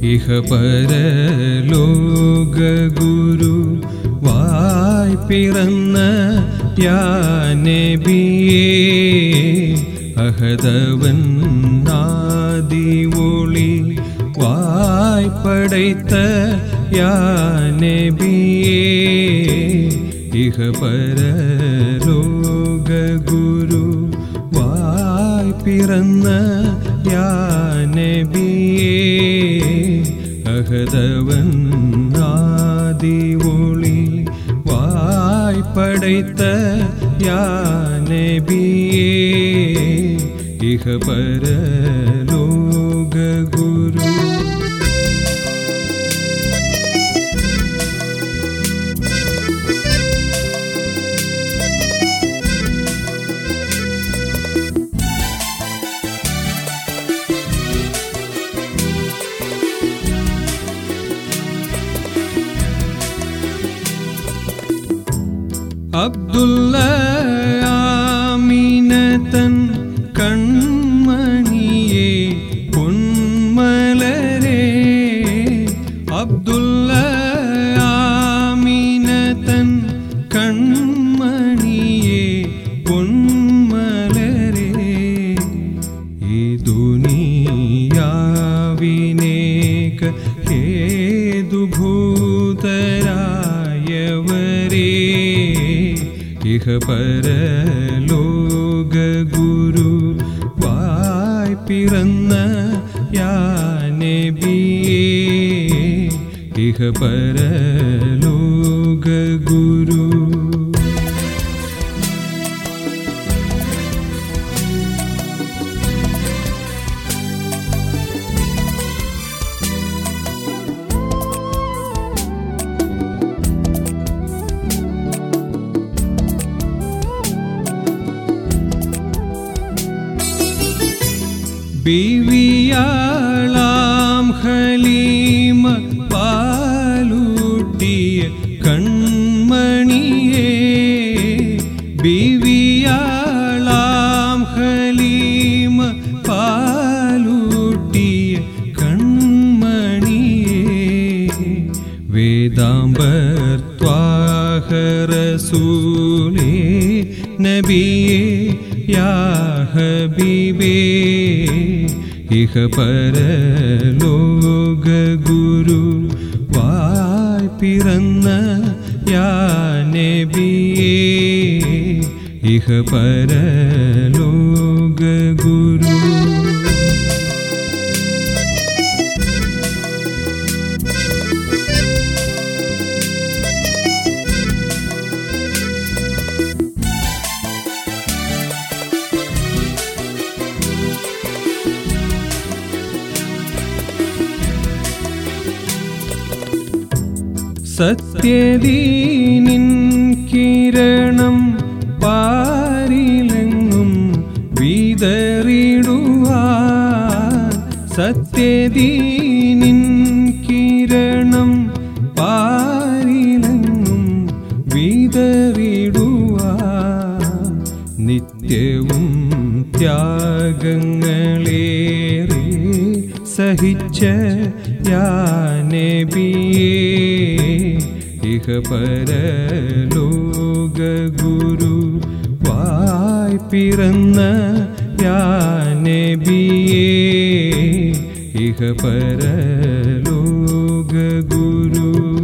ഇഹ പരലോക ഗുരു വായ് പിറന്ന യാ നബിയേ അഹദവൻ ആദി ഒളി വായ് പടൈത്ത യാ നബിയേ ഇഹ പരലോക ഗുരു വായ് പിറന്ന യാ നബിയേ അഹദവൻ ആദി ഒളി വായ് പടൈത്ത യാ നബിയേ ഇഹ പരലോക ഗുരു അബ്ദുല്ല ആമിനതൻ കൺമണിയേ പൊന്മലരേ അബ്ദുല്ല ആമിനതൻ കൺമണിയേ പൊന്മലരേ ഈ ദുനിയാവിനേക ഹേതുഭൂതരായവരേ ഇഹ പരലോക ഗുരു വായ് പിറന്ന യാ നബിയേ ഇഹ പരലോക ഗുരു ബീവിയാളാം ഹലീമ പാലൂട്ടിയ കൺമണിയേ ബീവിയാളാം ഹലീമ പാലൂട്ടിയ കൺമണിയേ വേദാംബർത്വാഹ റസൂലേ നബിയേ യാ ഹബീബേ ഇഹ പരലോക ഗുരു വായ് പിറന്ന യാ നബിയേ ഇഹ പരലോക ഗുരു സത്യദീനിൻ കിരണം പാരിലെങ്ങും വിതറിടുവാൻ സത്യദീനിൻ കിരണം പാരിലെങ്ങും വിതറിടുവാൻ നിത്യവും ത്യാഗങ്ങളേറെ സഹിച്ച യാ നബിയേ ഇഹ പരലോക ഗുരു വായ് പിറന്ന യാ നബിയേ ഇഹ പരലോക ഗുരു